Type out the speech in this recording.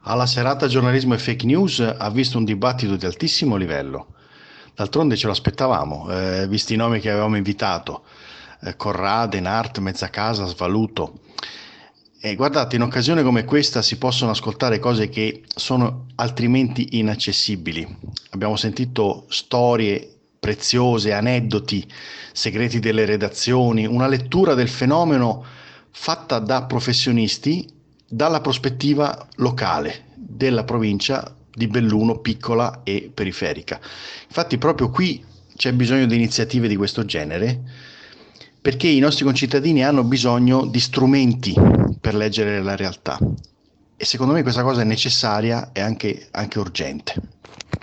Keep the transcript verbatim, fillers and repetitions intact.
Alla serata giornalismo e fake news ha visto un dibattito di altissimo livello. D'altronde ce lo aspettavamo, eh, visti i nomi che avevamo invitato, eh, Corrade, Nart, Mezzacasa, Svaluto. E guardate, in occasione come questa si possono ascoltare cose che sono altrimenti inaccessibili. Abbiamo sentito storie preziose, aneddoti, segreti delle redazioni, una lettura del fenomeno fatta da professionisti dalla prospettiva locale della provincia di Belluno, piccola e periferica. Infatti proprio qui c'è bisogno di iniziative di questo genere, perché i nostri concittadini hanno bisogno di strumenti per leggere la realtà e secondo me questa cosa è necessaria e anche, anche urgente.